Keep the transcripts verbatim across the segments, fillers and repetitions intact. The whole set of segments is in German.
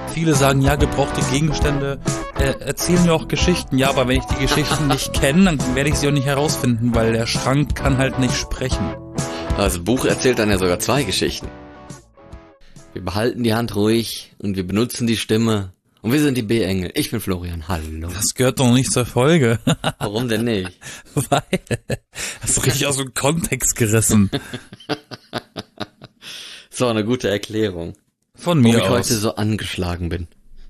viele sagen, ja, gebrauchte Gegenstände äh, erzählen mir auch Geschichten. Ja, aber wenn ich die Geschichten nicht kenne, dann werde ich sie auch nicht herausfinden, weil der Schrank kann halt nicht sprechen. Das Buch erzählt dann ja sogar zwei Geschichten. Wir behalten die Hand ruhig und wir benutzen die Stimme. Und wir sind die B-Engel. Ich bin Florian. Hallo. Das gehört doch nicht zur Folge. Warum denn nicht? Weil, hast du richtig aus dem Kontext gerissen. So, eine gute Erklärung. Von mir Warum ich aus. heute so angeschlagen bin.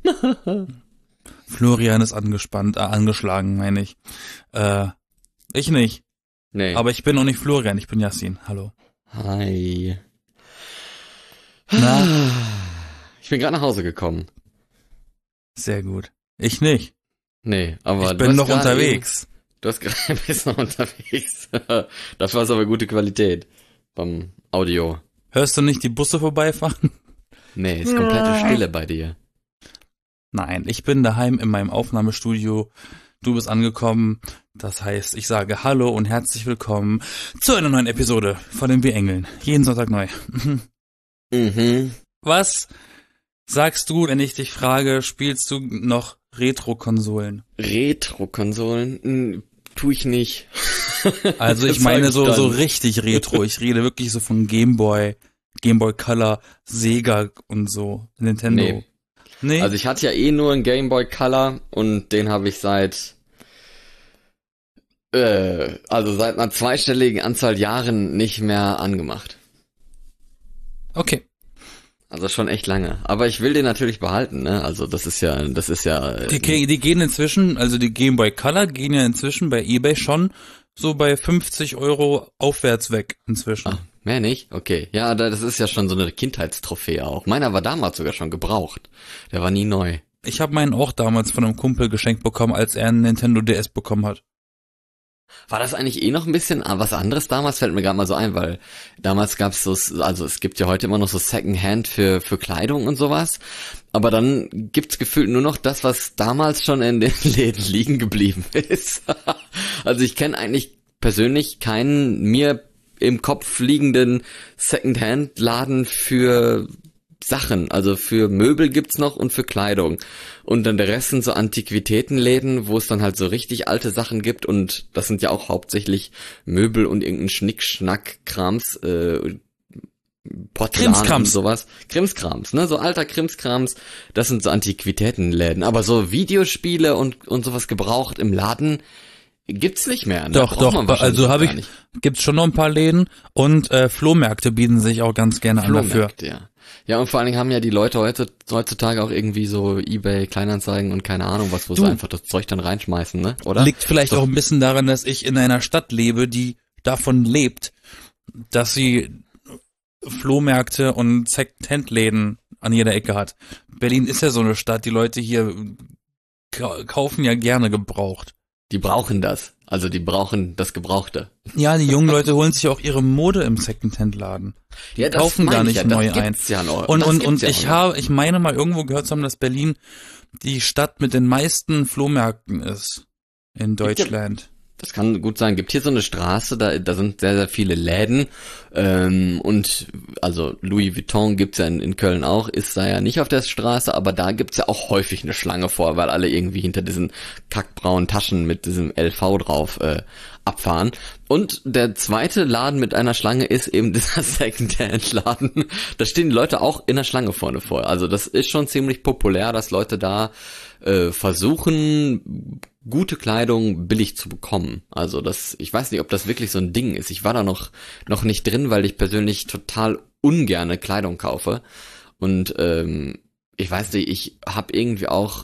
Florian ist angespannt, äh, angeschlagen, meine ich. Äh, ich nicht. Nee. Aber ich bin auch nicht Florian, ich bin Yassin. Hallo. Hi. Na? Ich bin gerade nach Hause gekommen. Sehr gut. Ich nicht. Nee, aber ich bin noch gerade unterwegs. Eben, du hast gerade bist noch unterwegs. Dafür hast du aber gute Qualität beim Audio. Hörst du nicht die Busse vorbeifahren? Nee, ist komplette Stille bei dir. Nein, ich bin daheim in meinem Aufnahmestudio. Du bist angekommen. Das heißt, ich sage Hallo und herzlich willkommen zu einer neuen Episode von den B-Engeln. Jeden Sonntag neu. Mhm. Was sagst du, wenn ich dich frage, spielst du noch Retro-Konsolen? Retro-Konsolen? Hm, tu ich nicht. Also ich Das meine sag ich so dann. so richtig Retro. Ich rede wirklich so von Gameboy, Gameboy Color, Sega und so, Nintendo. Nee. Nee? Also ich hatte ja eh nur einen Game Boy Color und den habe ich seit äh, also seit einer zweistelligen Anzahl Jahren nicht mehr angemacht. Okay. Also schon echt lange. Aber ich will den natürlich behalten, ne? Also das ist ja, das ist ja. Äh, Die, ge- die gehen inzwischen, also die Gameboy Color gehen ja inzwischen bei eBay schon so bei fünfzig Euro aufwärts weg inzwischen. Ah, mehr nicht? Okay. Ja, da- das ist ja schon so eine Kindheitstrophäe auch. Meiner war damals sogar schon gebraucht. Der war nie neu. Ich habe meinen auch damals von einem Kumpel geschenkt bekommen, als er einen Nintendo D S bekommen hat. War das eigentlich eh noch ein bisschen ah, was anderes damals? Fällt mir gerade mal so ein, weil damals gab's so, also es gibt ja heute immer noch so Secondhand für für Kleidung und sowas, aber dann gibt's gefühlt nur noch das, was damals schon in den Läden liegen geblieben ist. Also ich kenne eigentlich persönlich keinen mir im Kopf liegenden Secondhand-Laden für Sachen, also für Möbel gibt's noch und für Kleidung. Und dann der Rest sind so Antiquitätenläden, wo es dann halt so richtig alte Sachen gibt und das sind ja auch hauptsächlich Möbel und irgendein Schnick-Schnack-Krams, äh, Porzellan Krimskrams. und sowas. Krimskrams, ne, so alter Krimskrams, das sind so Antiquitätenläden. Aber so Videospiele und, und sowas gebraucht im Laden gibt's nicht mehr. Ne? Doch, Braucht man doch, wahrscheinlich also auch habe gar ich, nicht. gibt's schon noch ein paar Läden und äh, Flohmärkte bieten sich auch ganz gerne an dafür. Flohmärkte, ja. Ja, und vor allen Dingen haben ja die Leute heute, heutzutage auch irgendwie so eBay, Kleinanzeigen und keine Ahnung was, wo Du. sie einfach das Zeug dann reinschmeißen, ne? Oder? Liegt vielleicht Ist doch- auch ein bisschen daran, dass ich in einer Stadt lebe, die davon lebt, dass sie Flohmärkte und Second-Hand-Läden an jeder Ecke hat. Berlin ist ja so eine Stadt, die Leute hier ka- kaufen ja gerne gebraucht. Die brauchen das. Also die brauchen das Gebrauchte. Ja, die jungen Leute holen sich auch ihre Mode im Second-Hand-Laden. Die Ja, das kaufen meine gar ich nicht ja, das neu ein. gibt's ja noch. Und, Das und, gibt's und ja ich auch noch. habe, ich meine mal irgendwo gehört zu haben, dass Berlin die Stadt mit den meisten Flohmärkten ist in Deutschland. Das kann gut sein. Gibt hier so eine Straße, da, da sind sehr, sehr viele Läden. Ähm, und also Louis Vuitton gibt's ja in, in Köln auch, ist da ja nicht auf der Straße, aber da gibt's ja auch häufig eine Schlange vor, weil alle irgendwie hinter diesen kackbraunen Taschen mit diesem L V drauf äh, abfahren. Und der zweite Laden mit einer Schlange ist eben dieser Secondhand-Laden. Da stehen die Leute auch in der Schlange vorne vor. Also das ist schon ziemlich populär, dass Leute da äh, versuchen, gute Kleidung billig zu bekommen. Also das, ich weiß nicht, ob das wirklich so ein Ding ist. Ich war da noch noch nicht drin, weil ich persönlich total ungerne Kleidung kaufe. Und ähm, ich weiß nicht, ich habe irgendwie auch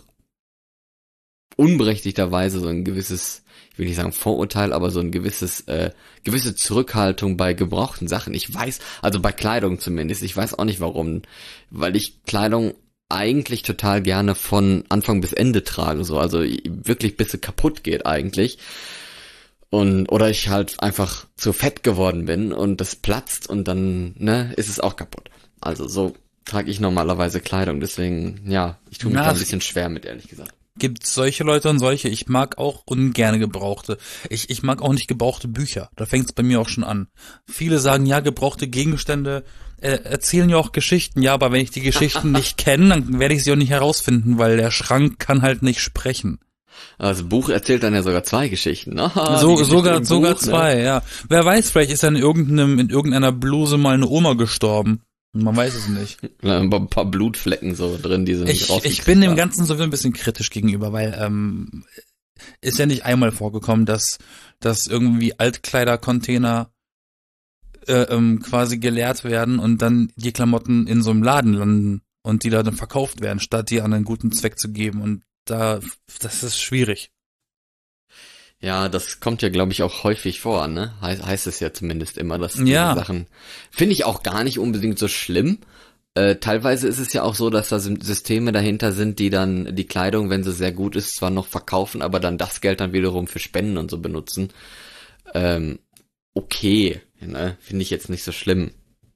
unberechtigterweise so ein gewisses, ich will nicht sagen Vorurteil, aber so ein gewisses, äh, gewisse Zurückhaltung bei gebrauchten Sachen. Ich weiß, also bei Kleidung zumindest, ich weiß auch nicht warum, weil ich Kleidung eigentlich total gerne von Anfang bis Ende trage, so, also wirklich bis sie kaputt geht eigentlich. Und, oder ich halt einfach zu fett geworden bin und das platzt und dann, ne, ist es auch kaputt. Also so trage ich normalerweise Kleidung, deswegen, ja, ich tue mich Na, da ein bisschen schwer mit, ehrlich gesagt. Gibt's solche Leute und solche. Ich mag auch ungerne gebrauchte. Ich, ich mag auch nicht gebrauchte Bücher. Da fängt's bei mir auch schon an. Viele sagen, ja, gebrauchte Gegenstände äh, erzählen ja auch Geschichten. Ja, aber wenn ich die Geschichten nicht kenne, dann werde ich sie auch nicht herausfinden, weil der Schrank kann halt nicht sprechen. Also Buch erzählt dann ja sogar zwei Geschichten. Ah, so, Geschichte sogar, Buch, sogar ne? zwei, ja. Wer weiß, vielleicht ist in irgendeinem, in irgendeiner Bluse mal eine Oma gestorben. Man weiß es nicht. Ein paar Blutflecken so drin, die sind Ich, ich bin dem Ganzen sowieso ein bisschen kritisch gegenüber, weil ähm, ist ja nicht einmal vorgekommen, dass dass irgendwie Altkleidercontainer äh, ähm, quasi geleert werden und dann die Klamotten in so einem Laden landen und die da dann verkauft werden, statt die an einen guten Zweck zu geben. Und da, das ist schwierig. Ja, das kommt ja, glaube ich, auch häufig vor, ne? He- heißt es ja zumindest immer, dass diese Ja. Sachen, finde ich auch gar nicht unbedingt so schlimm. Äh, teilweise ist es ja auch so, dass da Sym- Systeme dahinter sind, die dann die Kleidung, wenn sie sehr gut ist, zwar noch verkaufen, aber dann das Geld dann wiederum für Spenden und so benutzen. Ähm, okay, ne? Finde ich jetzt nicht so schlimm.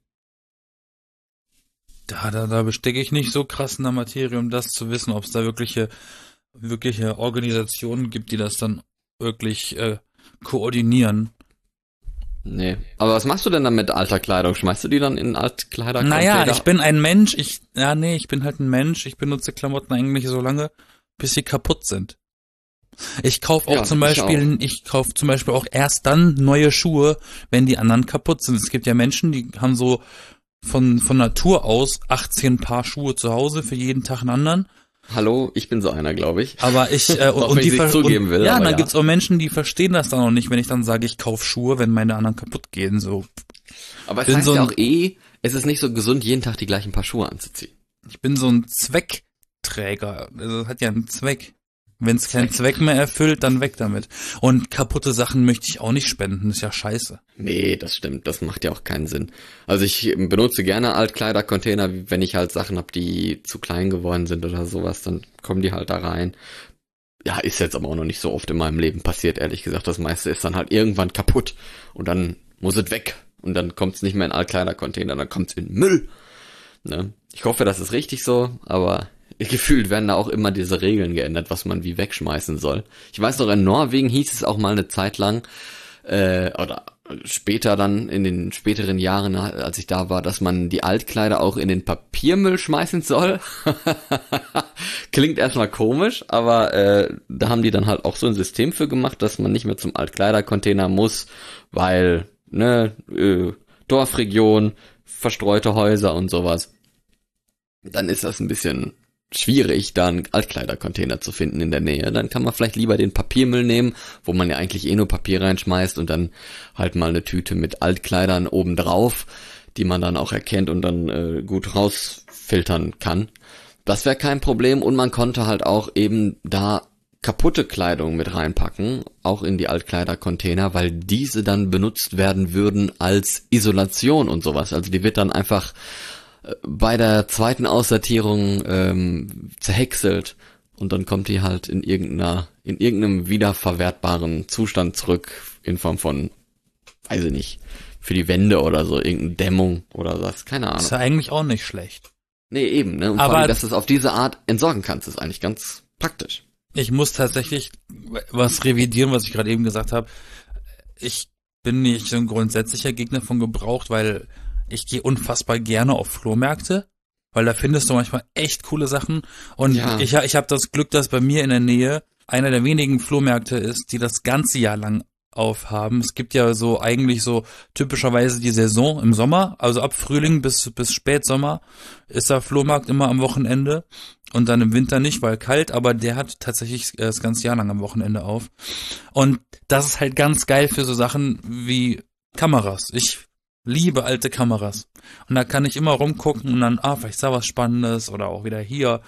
Da, da, da bestecke ich nicht so krass in der Materie, um das zu wissen, ob es da wirkliche, wirkliche Organisationen gibt, die das dann wirklich äh, koordinieren. Nee. Aber was machst du denn dann mit alter Kleidung? Schmeißt du die dann in Altkleider? Naja, ich bin ein Mensch, ich, ja nee, ich bin halt ein Mensch, ich benutze Klamotten eigentlich so lange, bis sie kaputt sind. Ich kaufe auch Ja, zum ich Beispiel, ich kaufe zum Beispiel auch erst dann neue Schuhe, wenn die anderen kaputt sind. Es gibt ja Menschen, die haben so von, von Natur aus achtzehn Paar Schuhe zu Hause, für jeden Tag einen anderen. Hallo, ich bin so einer, glaube ich. Aber ich, äh, und, Auch und wenn die ich nicht ver- zugeben und, will, ja, aber dann ja. gibt's auch Menschen, die verstehen das dann auch nicht, wenn ich dann sage, ich kauf Schuhe, wenn meine anderen kaputt gehen, so. Aber es bin heißt so ja ein- auch eh, es ist nicht so gesund, jeden Tag die gleichen Paar Schuhe anzuziehen. Ich bin so ein Zweckträger. Also, das hat ja einen Zweck. Wenn es keinen Zweck mehr erfüllt, dann weg damit. Und kaputte Sachen möchte ich auch nicht spenden, ist ja scheiße. Nee, das stimmt, das macht ja auch keinen Sinn. Also ich benutze gerne Altkleidercontainer, wenn ich halt Sachen habe, die zu klein geworden sind oder sowas, dann kommen die halt da rein. Ja, ist jetzt aber auch noch nicht so oft in meinem Leben passiert, ehrlich gesagt. Das meiste ist dann halt irgendwann kaputt und dann muss es weg. Und dann kommt es nicht mehr in Altkleidercontainer, dann kommt es in Müll. Ne? Ich hoffe, das ist richtig so, aber gefühlt werden da auch immer diese Regeln geändert, was man wie wegschmeißen soll. Ich weiß noch, in Norwegen hieß es auch mal eine Zeit lang, äh, oder später dann, in den späteren Jahren, als ich da war, dass man die Altkleider auch in den Papiermüll schmeißen soll. Klingt erstmal komisch, aber äh, da haben die dann halt auch so ein System für gemacht, dass man nicht mehr zum Altkleidercontainer muss, weil, ne, äh, Dorfregion, verstreute Häuser und sowas. Dann ist das ein bisschen schwierig, da einen Altkleidercontainer zu finden in der Nähe. Dann kann man vielleicht lieber den Papiermüll nehmen, wo man ja eigentlich eh nur Papier reinschmeißt und dann halt mal eine Tüte mit Altkleidern obendrauf, die man dann auch erkennt und dann äh, gut rausfiltern kann. Das wäre kein Problem und man konnte halt auch eben da kaputte Kleidung mit reinpacken, auch in die Altkleidercontainer, weil diese dann benutzt werden würden als Isolation und sowas. Also die wird dann einfach bei der zweiten Aussortierung ähm, zerhäckselt und dann kommt die halt in irgendeiner, in irgendeinem wiederverwertbaren Zustand zurück in Form von, weiß ich nicht, für die Wände oder so, irgendeine Dämmung oder was, keine Ahnung. Ist ja eigentlich auch nicht schlecht. Nee, eben, ne? Und Aber- vor allem, dass du es auf diese Art entsorgen kannst, ist eigentlich ganz praktisch. Ich muss tatsächlich was revidieren, was ich gerade eben gesagt habe. Ich bin nicht so ein grundsätzlicher Gegner von gebraucht, weil ich gehe unfassbar gerne auf Flohmärkte, weil da findest du manchmal echt coole Sachen. Und Ja. ich, ich habe das Glück, dass bei mir in der Nähe einer der wenigen Flohmärkte ist, die das ganze Jahr lang aufhaben. Es gibt ja so eigentlich so typischerweise die Saison im Sommer, also ab Frühling bis bis Spätsommer ist der Flohmarkt immer am Wochenende und dann im Winter nicht, weil kalt, aber der hat tatsächlich äh, das ganze Jahr lang am Wochenende auf. Und das ist halt ganz geil für so Sachen wie Kameras. Ich liebe alte Kameras. Und da kann ich immer rumgucken und dann, ah, vielleicht ist da was Spannendes oder auch wieder hier.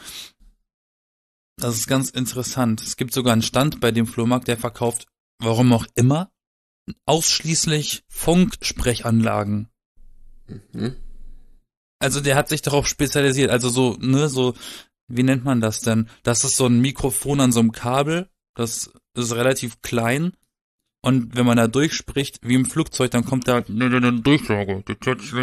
Das ist ganz interessant. Es gibt sogar einen Stand bei dem Flohmarkt, der verkauft, warum auch immer, ausschließlich Funksprechanlagen. Mhm. Also der hat sich darauf spezialisiert. Also so, ne, so, wie nennt man das denn? Das ist so ein Mikrofon an so einem Kabel. Das ist relativ klein. Und wenn man da durchspricht, wie im Flugzeug, dann kommt da eine Durchsage.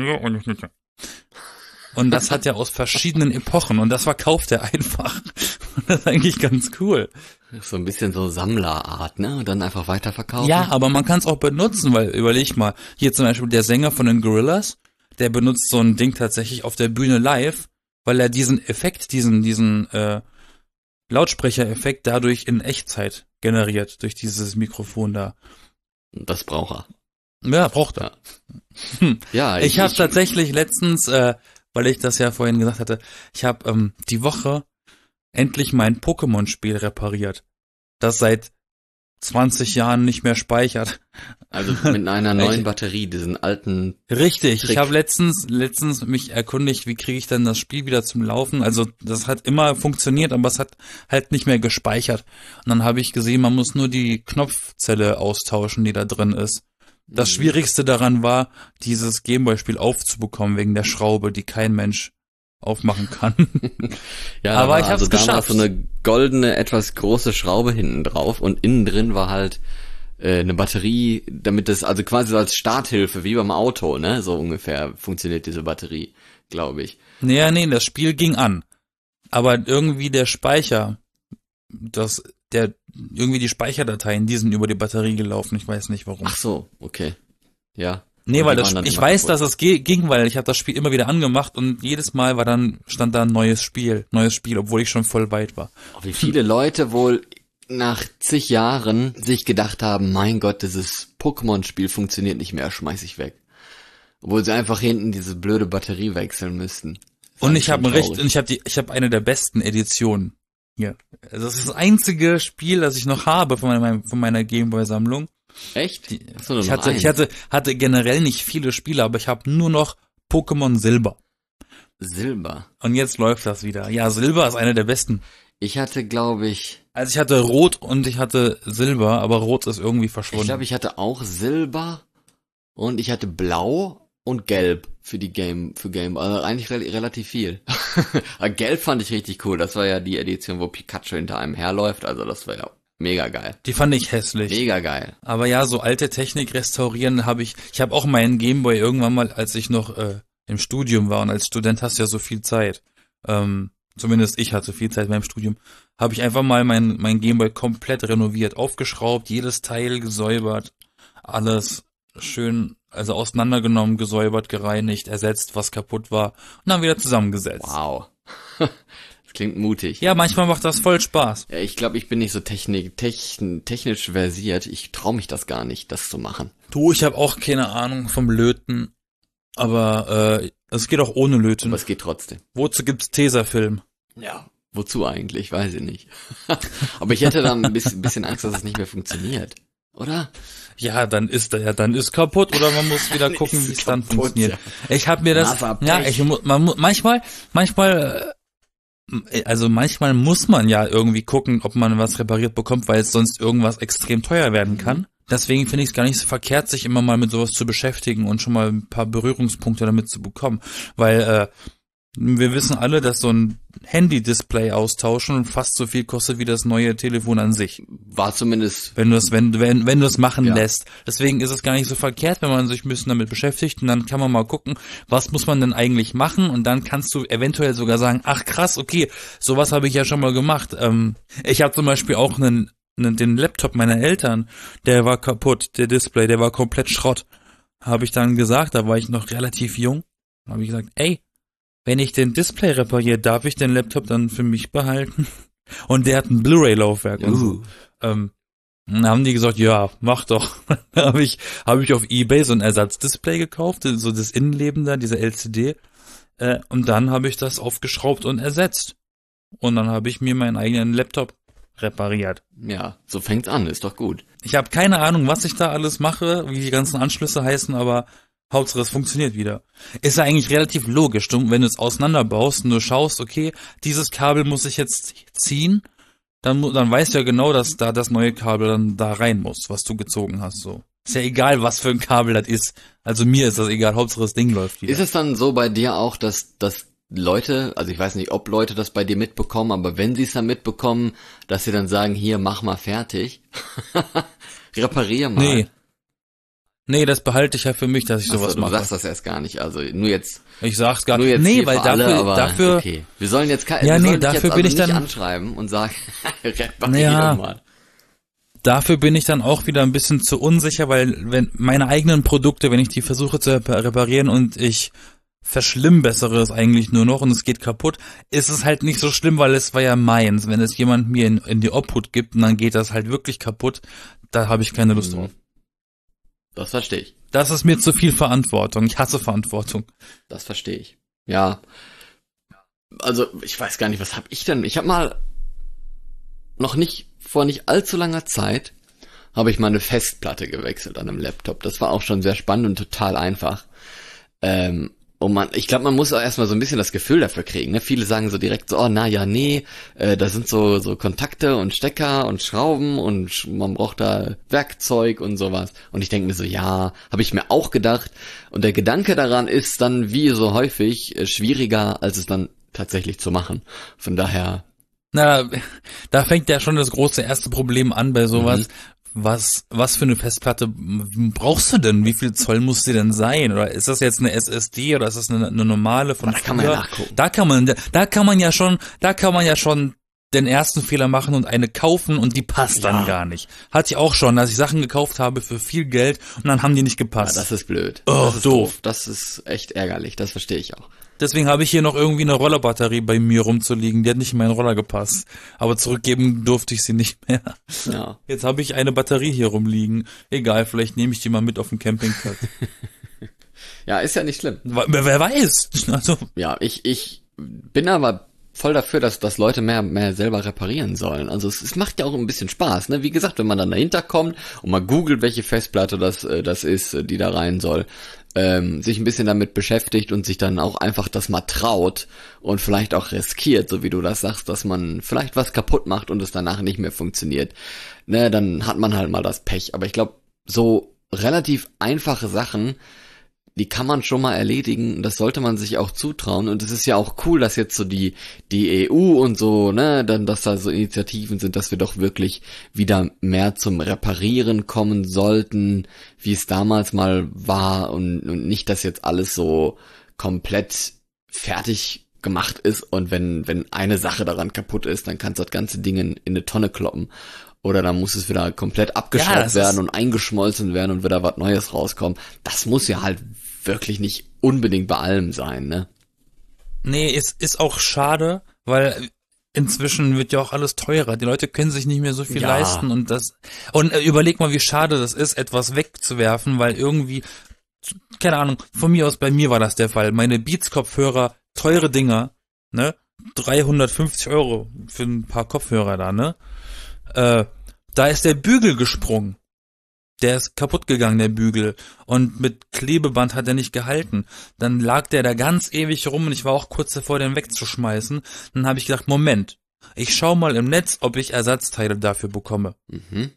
Und das hat er aus verschiedenen Epochen und das verkauft er einfach. Das ist eigentlich ganz cool. So ein bisschen so Sammlerart, ne? Und dann einfach weiterverkaufen. Ja, aber man kann es auch benutzen, weil überleg mal, hier zum Beispiel der Sänger von den Gorillaz, der benutzt so ein Ding tatsächlich auf der Bühne live, weil er diesen Effekt, diesen, diesen äh, Lautsprechereffekt dadurch in Echtzeit generiert, durch dieses Mikrofon da. Das braucht er. Ja, braucht er. Ja, hm. ja ich, ich habe tatsächlich letztens, äh, weil ich das ja vorhin gesagt hatte, ich habe ähm, die Woche endlich mein Pokémon-Spiel repariert, das seit zwanzig Jahren nicht mehr speichert. Also mit einer neuen Batterie, diesen alten Richtig, Trick. Ich habe letztens letztens mich erkundigt, wie kriege ich denn das Spiel wieder zum Laufen? Also das hat immer funktioniert, aber es hat halt nicht mehr gespeichert. Und dann habe ich gesehen, man muss nur die Knopfzelle austauschen, die da drin ist. Das Schwierigste daran war, dieses Gameboy-Spiel aufzubekommen, wegen der Schraube, die kein Mensch aufmachen kann. Ja, aber war, ich hab's also geschafft. Da war so eine goldene, etwas große Schraube hinten drauf und innen drin war halt äh, eine Batterie, damit das, also quasi so als Starthilfe, wie beim Auto, ne, so ungefähr funktioniert diese Batterie, glaube ich. Nee, nee, das Spiel ging an. Aber irgendwie der Speicher, das, der, irgendwie die Speicherdateien, die sind über die Batterie gelaufen, ich weiß nicht warum. Ach so, okay. Ja. Nee, weil das, ich weiß, kaputt. dass es ging, weil ich habe das Spiel immer wieder angemacht und jedes Mal war dann, stand da ein neues Spiel, neues Spiel, obwohl ich schon voll weit war. Oh, wie viele Leute wohl nach zig Jahren sich gedacht haben, mein Gott, dieses Pokémon-Spiel funktioniert nicht mehr, schmeiß ich weg. Obwohl sie einfach hinten diese blöde Batterie wechseln müssten. Und ich habe recht, und ich habe die, ich habe eine der besten Editionen hier. Also das ist das einzige Spiel, das ich noch habe von meiner, von meiner Gameboy-Sammlung. Echt? Die, ich hatte, ich hatte, hatte generell nicht viele Spiele, aber ich habe nur noch Pokémon Silber. Silber? Und jetzt läuft das wieder. Ja, Silber ist eine der besten. Ich hatte, glaube ich... Also ich hatte Rot und ich hatte Silber, aber Rot ist irgendwie verschwunden. Ich glaube, ich hatte auch Silber und ich hatte Blau und Gelb für die Game, für Game, also eigentlich re- relativ viel. Aber Gelb fand ich richtig cool. Das war ja die Edition, wo Pikachu hinter einem herläuft, also das war ja mega geil. Die fand ich hässlich. Mega geil. Aber ja, so alte Technik restaurieren habe ich, ich habe auch meinen Gameboy irgendwann mal, als ich noch äh, im Studium war und als Student hast du ja so viel Zeit, ähm, zumindest ich hatte viel Zeit beim Studium, habe ich einfach mal mein, mein Gameboy komplett renoviert, aufgeschraubt, jedes Teil gesäubert, alles schön, also auseinandergenommen, gesäubert, gereinigt, ersetzt, was kaputt war und dann wieder zusammengesetzt. Wow. Das klingt mutig. Ja, manchmal macht das voll Spaß. Ja, ich glaube, ich bin nicht so technik, techn, technisch versiert. Ich traue mich das gar nicht, das zu machen. Du, ich habe auch keine Ahnung vom Löten, aber äh, es geht auch ohne Löten. Aber es geht trotzdem. Wozu gibt's Tesafilm? Ja, wozu eigentlich? Weiß ich nicht. Aber ich hätte dann ein bisschen, bisschen Angst, dass es nicht mehr funktioniert. Oder? Ja, dann ist er ja, dann ist kaputt oder man muss wieder gucken, wie es dann funktioniert. Ja. Ich habe mir das, ja, ich man manchmal, manchmal, also manchmal muss man ja irgendwie gucken, ob man was repariert bekommt, weil es sonst irgendwas extrem teuer werden kann. Deswegen finde ich es gar nicht so verkehrt, sich immer mal mit sowas zu beschäftigen und schon mal ein paar Berührungspunkte damit zu bekommen, weil äh, wir wissen alle, dass so ein Handy-Display austauschen fast so viel kostet wie das neue Telefon an sich. War zumindest... Wenn du es wenn, wenn, wenn du es machen ja. lässt. Deswegen ist es gar nicht so verkehrt, wenn man sich ein bisschen damit beschäftigt und dann kann man mal gucken, was muss man denn eigentlich machen und dann kannst du eventuell sogar sagen, ach krass, okay, sowas habe ich ja schon mal gemacht. Ähm, ich habe zum Beispiel auch einen, einen den Laptop meiner Eltern, der war kaputt, der Display, der war komplett Schrott. Habe ich dann gesagt, da war ich noch relativ jung, habe ich gesagt, ey, wenn ich den Display repariere, darf ich den Laptop dann für mich behalten? Und der hat ein Blu-ray-Laufwerk. Und so. Ähm, dann haben die gesagt, ja, mach doch. Da habe ich, hab ich auf eBay so ein Ersatzdisplay gekauft, so das Innenleben da, diese L C D. Äh, und dann habe ich das aufgeschraubt und ersetzt. Und dann habe ich mir meinen eigenen Laptop repariert. Ja, so fängt's an, ist doch gut. Ich habe keine Ahnung, was ich da alles mache, wie die ganzen Anschlüsse heißen, aber Hauptsache, es funktioniert wieder. Ist ja eigentlich relativ logisch, du, wenn du es auseinanderbaust und du schaust, okay, dieses Kabel muss ich jetzt ziehen, dann, dann weißt du ja genau, dass da das neue Kabel dann da rein muss, was du gezogen hast, so. Ist ja egal, was für ein Kabel das ist. Also mir ist das egal, Hauptsache das Ding läuft wieder. Ist es dann so bei dir auch, dass, dass Leute, also ich weiß nicht, ob Leute das bei dir mitbekommen, aber wenn sie es dann mitbekommen, dass sie dann sagen, hier, mach mal fertig, reparier mal. Nee. Nee, das behalte ich ja für mich, dass ich Achso, sowas du mache. sagst das erst gar nicht, also nur jetzt. Ich sag's gar Nur nicht. jetzt Nee, hier weil für dafür, alle, aber dafür, okay. Wir sollen jetzt kein, Ja, wir nee, sollen dich dafür jetzt bin also ich nicht dann- anschreiben und sagen, repariere Naja. mal. dafür bin ich dann auch wieder ein bisschen zu unsicher, weil wenn meine eigenen Produkte, wenn ich die versuche zu repa- reparieren und ich verschlimmbessere es eigentlich nur noch und es geht kaputt, ist es halt nicht so schlimm, weil es war ja meins. Wenn es jemand mir in, in die Obhut gibt und dann geht das halt wirklich kaputt, da habe ich keine Lust drauf. Das verstehe ich. Das ist mir zu viel Verantwortung. Ich hasse Verantwortung. Das verstehe ich. Ja. Also, ich weiß gar nicht, was habe ich denn? Ich habe mal noch nicht, vor nicht allzu langer Zeit, habe ich meine Festplatte gewechselt an einem Laptop. Das war auch schon sehr spannend und total einfach. Ähm, und man, ich glaube, man muss auch erstmal so ein bisschen das Gefühl dafür kriegen. Ne? Viele sagen so direkt so, oh, na ja, nee, äh, da sind so so Kontakte und Stecker und Schrauben und sch- man braucht da Werkzeug und sowas. Und ich denke mir so, ja, habe ich mir auch gedacht. Und der Gedanke daran ist dann, wie so häufig, äh, schwieriger, als es dann tatsächlich zu machen. Von daher, Na, da fängt ja schon das große erste Problem an bei sowas. Mhm. Was, was für eine Festplatte brauchst du denn? Wie viel Zoll muss die denn sein? Oder ist das jetzt eine S S D oder ist das eine, eine normale von da kann man ja früher? nachgucken. Da kann man, da kann man ja schon, da kann man ja schon den ersten Fehler machen und eine kaufen und die passt dann Ja. gar nicht. Hatte ich auch schon, dass ich Sachen gekauft habe für viel Geld und dann haben die nicht Ja, gepasst. das ist blöd. Oh, das ist doof. Das ist echt ärgerlich, das verstehe ich auch. Deswegen habe ich hier noch irgendwie eine Rollerbatterie bei mir rumzuliegen. Die hat nicht in meinen Roller gepasst. Aber zurückgeben durfte ich sie nicht mehr. Ja. Jetzt habe ich eine Batterie hier rumliegen. Egal, vielleicht nehme ich die mal mit auf den Campingplatz. Ja, ist ja nicht schlimm. Wer, wer weiß? Also, Ja, ich, ich bin aber voll dafür, dass, dass Leute mehr, mehr selber reparieren sollen. Also es, es macht ja auch ein bisschen Spaß, ne? Wie gesagt, wenn man dann dahinter kommt und mal googelt, welche Festplatte das, äh, das ist, äh, die da rein soll, ähm, sich ein bisschen damit beschäftigt und sich dann auch einfach das mal traut und vielleicht auch riskiert, so wie du das sagst, dass man vielleicht was kaputt macht und es danach nicht mehr funktioniert, ne? Dann hat man halt mal das Pech. Aber ich glaube, so relativ einfache Sachen, die kann man schon mal erledigen, das sollte man sich auch zutrauen und es ist ja auch cool, dass jetzt so die die E U und so, ne, dann dass da so Initiativen sind, dass wir doch wirklich wieder mehr zum Reparieren kommen sollten, wie es damals mal war und, und nicht, dass jetzt alles so komplett fertig gemacht ist und wenn wenn eine Sache daran kaputt ist, dann kannst du das ganze Ding in, in eine Tonne kloppen. Oder dann muss es wieder komplett abgeschraubt Ja, das werden ist- und eingeschmolzen werden und wieder was Neues rauskommen. Das muss ja halt wirklich nicht unbedingt bei allem sein, ne? nee, es ist auch schade, weil inzwischen wird ja auch alles teurer. Die Leute können sich nicht mehr so viel Ja. leisten und das, und äh, überleg mal, wie schade das ist, etwas wegzuwerfen, weil irgendwie, keine Ahnung, von mir aus, bei mir war das der Fall. Meine Beats-Kopfhörer, teure Dinger, ne? dreihundertfünfzig Euro für ein paar Kopfhörer da, ne? Äh, da ist der Bügel gesprungen. Der ist kaputt gegangen, der Bügel. Und mit Klebeband hat er nicht gehalten. Dann lag der da ganz ewig rum und ich war auch kurz davor, den wegzuschmeißen. Dann habe ich gedacht, Moment, ich schau mal im Netz, ob ich Ersatzteile dafür bekomme. Mhm.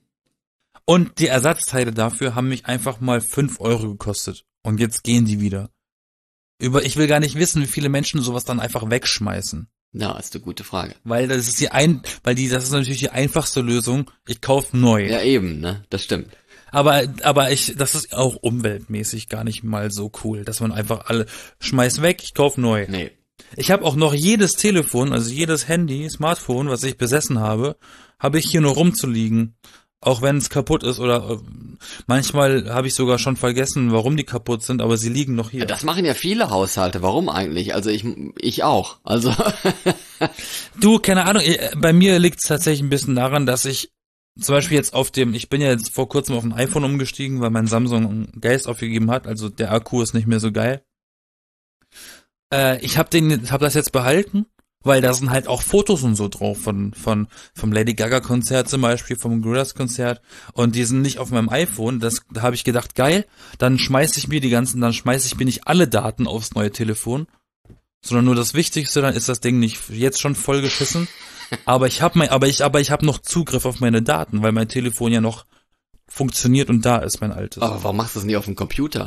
Und die Ersatzteile dafür haben mich einfach mal fünf Euro gekostet. Und jetzt gehen die wieder. Über, ich will gar nicht wissen, wie viele Menschen sowas dann einfach wegschmeißen. Ja, ist eine gute Frage. Weil das ist die ein, weil die, das ist natürlich die einfachste Lösung. Ich kauf neu. Ja, eben, ne? Das stimmt. Aber, aber ich, das ist auch umweltmäßig gar nicht mal so cool, dass man einfach alle schmeiß weg, ich kauf neu. Nee. Ich habe auch noch jedes Telefon, also jedes Handy, Smartphone, was ich besessen habe, habe ich hier nur rumzuliegen. Auch wenn es kaputt ist oder äh, manchmal habe ich sogar schon vergessen, warum die kaputt sind, aber sie liegen noch hier. Ja, das machen ja viele Haushalte. Warum eigentlich? Also ich, ich auch. Also, Du, keine Ahnung, äh, bei mir liegt es tatsächlich ein bisschen daran, dass ich zum Beispiel jetzt auf dem, ich bin ja jetzt vor kurzem auf ein iPhone umgestiegen, weil mein Samsung einen Geist aufgegeben hat, also der Akku ist nicht mehr so geil. Äh, ich habe den, hab das jetzt behalten, weil da sind halt auch Fotos und so drauf von von vom Lady Gaga Konzert zum Beispiel, vom Gorillaz Konzert und die sind nicht auf meinem iPhone. Das da habe ich gedacht, geil, dann schmeiß ich mir die ganzen, dann schmeiß ich mir nicht alle Daten aufs neue Telefon, sondern nur das Wichtigste, dann ist das Ding nicht jetzt schon voll geschissen. Aber ich habe mein, aber ich, aber ich habe noch Zugriff auf meine Daten, weil mein Telefon ja noch funktioniert und da ist, mein altes. aber warum machst du das nicht auf dem Computer?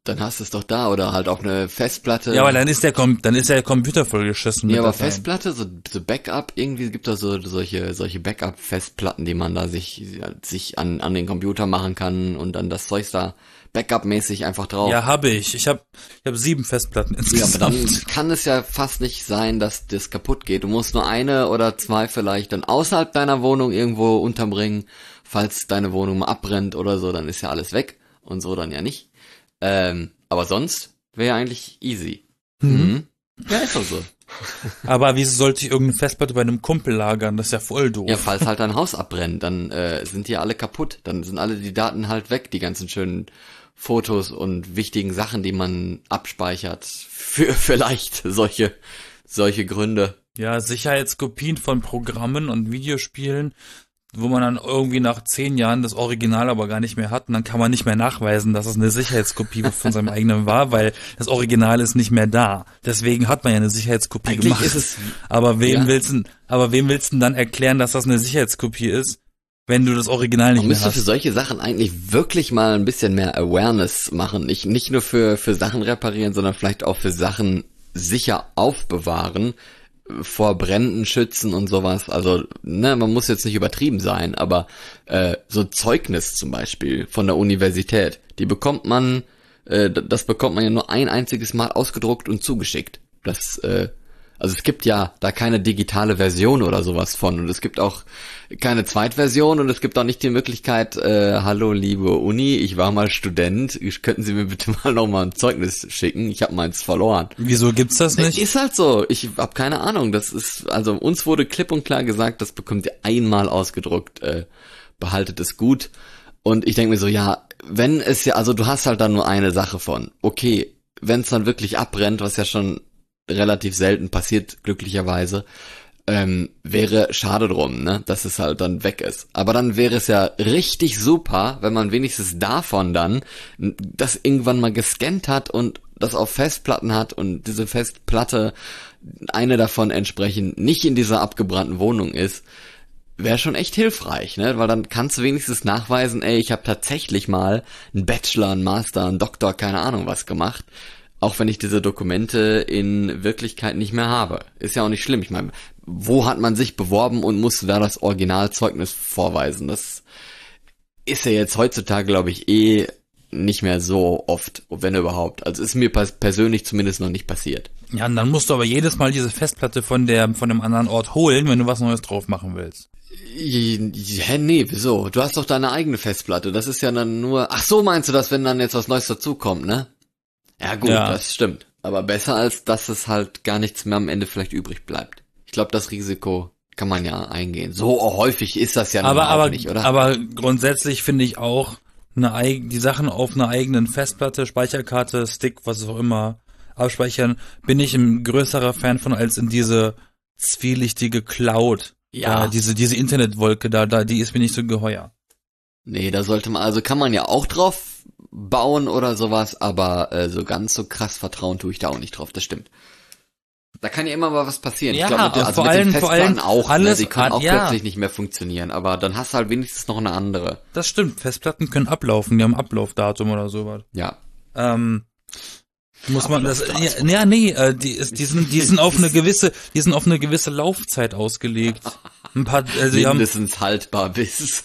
Dann hast du es doch da oder halt auf eine Festplatte. Ja, aber dann ist der Com- dann ist der Computer vollgeschissen. Ja, mit aber Dateien. Festplatte, so, so Backup, irgendwie gibt es so solche solche Backup-Festplatten, die man da sich ja, sich an an den Computer machen kann und dann das Zeug da Backup-mäßig einfach drauf. Ja, habe ich. Ich habe ich hab sieben Festplatten Ja, insgesamt. aber dann kann es ja fast nicht sein, dass das kaputt geht. Du musst nur eine oder zwei vielleicht dann außerhalb deiner Wohnung irgendwo unterbringen. Falls deine Wohnung mal abbrennt oder so, dann ist ja alles weg. Und so dann ja nicht. Ähm, aber sonst wäre ja eigentlich easy. Mhm. Ja, ist doch so. Aber wieso sollte ich irgendeine Festplatte bei einem Kumpel lagern? Das ist ja voll doof. Ja, falls halt dein Haus abbrennt, dann äh, sind die alle kaputt. Dann sind alle die Daten halt weg, die ganzen schönen Fotos und wichtigen Sachen, die man abspeichert. Für vielleicht solche solche Gründe. Ja, Sicherheitskopien von Programmen und Videospielen, wo man dann irgendwie nach zehn Jahren das Original aber gar nicht mehr hat und dann kann man nicht mehr nachweisen, dass es eine Sicherheitskopie von seinem eigenen war, weil das Original ist nicht mehr da. Deswegen hat man ja eine Sicherheitskopie Eigentlich gemacht. ist es, aber wem ja. willst du, aber wem willst du denn dann erklären, dass das eine Sicherheitskopie ist, wenn du das Original nicht man mehr müsste für hast? solche Sachen eigentlich wirklich mal ein bisschen mehr Awareness machen. Nicht, nicht nur für, für Sachen reparieren, sondern vielleicht auch für Sachen sicher aufbewahren, vor Bränden schützen und sowas. Also, ne, man muss jetzt nicht übertrieben sein, aber äh, so Zeugnis zum Beispiel von der Universität, die bekommt man, äh, das bekommt man ja nur ein einziges Mal ausgedruckt und zugeschickt. Das, äh, also es gibt ja da keine digitale Version oder sowas von und es gibt auch keine Zweitversion und es gibt auch nicht die Möglichkeit, äh, hallo liebe Uni, ich war mal Student, könnten Sie mir bitte mal nochmal ein Zeugnis schicken, ich habe meins verloren. Wieso gibt's das nicht? Ist halt so, ich habe keine Ahnung, das ist, also uns wurde klipp und klar gesagt, das bekommt ihr einmal ausgedruckt, äh, behaltet es gut und ich denke mir so, ja, wenn es ja, also du hast halt dann nur eine Sache von, okay, wenn es dann wirklich abbrennt, was ja schon relativ selten passiert, glücklicherweise, ähm, wäre schade drum, ne, dass es halt dann weg ist. Aber dann wäre es ja richtig super, wenn man wenigstens davon dann das irgendwann mal gescannt hat und das auf Festplatten hat und diese Festplatte, eine davon entsprechend nicht in dieser abgebrannten Wohnung ist, wäre schon echt hilfreich, ne, weil dann kannst du wenigstens nachweisen, ey, ich habe tatsächlich mal einen Bachelor, einen Master, einen Doktor, keine Ahnung was gemacht. Auch wenn ich diese Dokumente in Wirklichkeit nicht mehr habe. Ist ja auch nicht schlimm. Ich meine, wo hat man sich beworben und muss da das Originalzeugnis vorweisen? Das ist ja jetzt heutzutage, glaube ich, eh nicht mehr so oft, wenn überhaupt. Also ist mir persönlich zumindest noch nicht passiert. Ja, und dann musst du aber jedes Mal diese Festplatte von der von einem anderen Ort holen, wenn du was Neues drauf machen willst. Hä, nee, wieso? Du hast doch deine eigene Festplatte. Das ist ja dann nur... Ach so, meinst du das, wenn dann jetzt was Neues dazukommt, ne? Ja gut, ja. Das stimmt. Aber besser als, dass es halt gar nichts mehr am Ende vielleicht übrig bleibt. Ich glaube, das Risiko kann man ja eingehen. So häufig ist das ja aber, aber, nicht, oder? Aber grundsätzlich finde ich auch, eine, die Sachen auf einer eigenen Festplatte, Speicherkarte, Stick, was auch immer, abspeichern, bin ich ein größerer Fan von als in diese zwielichtige Cloud. Ja. Äh, diese, diese Internetwolke da, da, die ist mir nicht so geheuer. Nee, da sollte man, also kann man ja auch drauf bauen oder sowas, aber äh, so ganz so krass vertrauen tue ich da auch nicht drauf, das stimmt. Da kann ja immer mal was passieren. Ja, ich glaube, also vor mit allem, den Festplatten auch, alles, ne, die können auch ja. plötzlich nicht mehr funktionieren, aber dann hast du halt wenigstens noch eine andere. Das stimmt, Festplatten können ablaufen, die haben Ablaufdatum oder sowas. Ja. Ähm, muss man das, ja, ja nee, äh, die, ist, die sind, die sind auf eine gewisse, die sind auf eine gewisse Laufzeit ausgelegt. Ein paar, also die mindestens haben, haltbar bis.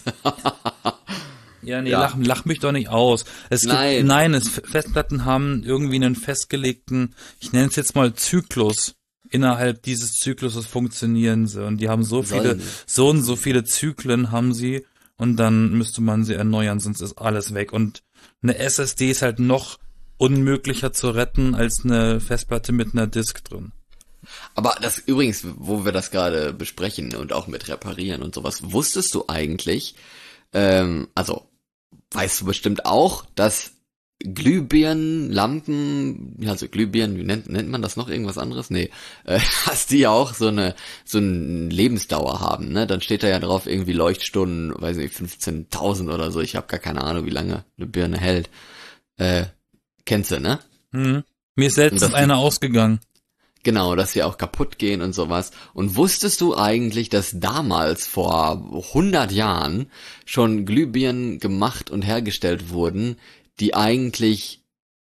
Ja, nee, ja. Lach, lach mich doch nicht aus. Es nein. Gibt, nein, es, Festplatten haben irgendwie einen festgelegten, ich nenne es jetzt mal Zyklus. Innerhalb dieses Zykluses funktionieren sie. Und die haben so viele, Sollen. so und so viele Zyklen haben sie. Und dann müsste man sie erneuern, sonst ist alles weg. Und eine S S D ist halt noch unmöglicher zu retten als eine Festplatte mit einer Disk drin. Aber das übrigens, wo wir das gerade besprechen und auch mit reparieren und sowas, wusstest du eigentlich, ähm, also weißt du bestimmt auch, dass Glühbirnen, Lampen, ja, also Glühbirnen, wie nennt, nennt man das noch irgendwas anderes? Nee, äh, dass die ja auch so eine, so eine Lebensdauer haben, ne? Dann steht da ja drauf irgendwie Leuchtstunden, weiß nicht, fünfzehntausend oder so, ich habe gar keine Ahnung, wie lange eine Birne hält. Äh, kennst du, ne? Hm. Mir ist letztens einer ausgegangen. Genau, dass sie auch kaputt gehen und sowas. Und wusstest du eigentlich, dass damals vor hundert Jahren schon Glühbirnen gemacht und hergestellt wurden, die eigentlich